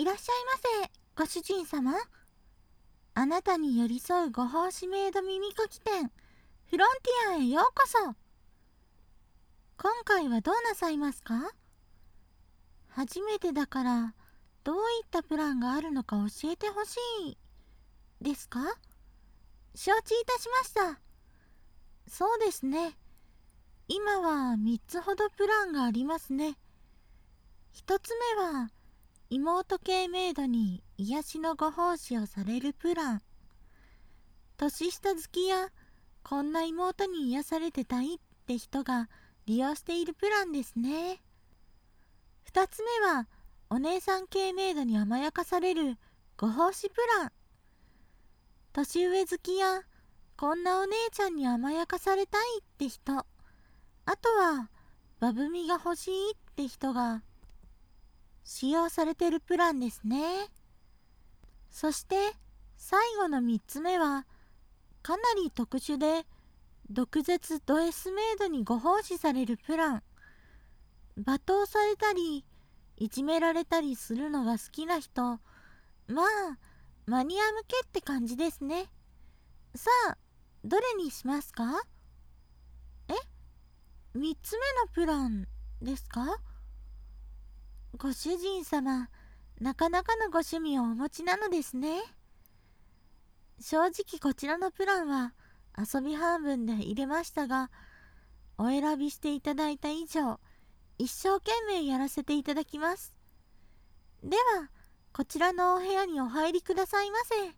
いらっしゃいませ、ご主人様。あなたに寄り添うご奉仕メイド耳かき店、フロンティアへようこそ。今回はどうなさいますか？初めてだから、どういったプランがあるのか教えてほしいですか？承知いたしました。そうですね。今は3つほどプランがありますね。1つ目は、妹系メイドに癒しのご奉仕をされるプラン。年下好きや、こんな妹に癒されてたいって人が利用しているプランですね。2つ目は、お姉さん系メイドに甘やかされるご奉仕プラン。年上好きや、こんなお姉ちゃんに甘やかされたいって人。あとは、バブみが欲しいって人が使用されてるプランですね。そして最後の3つ目はかなり特殊で毒舌ド S メイドにご奉仕されるプラン。罵倒されたりいじめられたりするのが好きな人、まあマニア向けって感じですね。さあ、どれにしますか？え、3つ目のプランですか？ご主人様、なかなかのご趣味をお持ちなのですね。正直こちらのプランは遊び半分で入れましたが、お選びしていただいた以上、一生懸命やらせていただきます。では、こちらのお部屋にお入りくださいませ。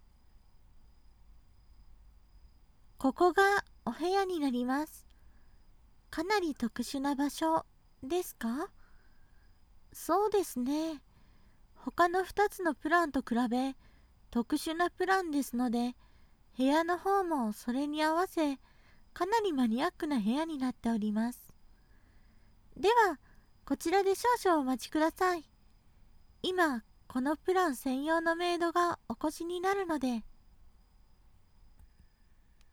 ここがお部屋になります。かなり特殊な場所ですか？そうですね。他の2つのプランと比べ特殊なプランですので、部屋の方もそれに合わせかなりマニアックな部屋になっております。では、こちらで少々お待ちください。今このプラン専用のメイドがお越しになるので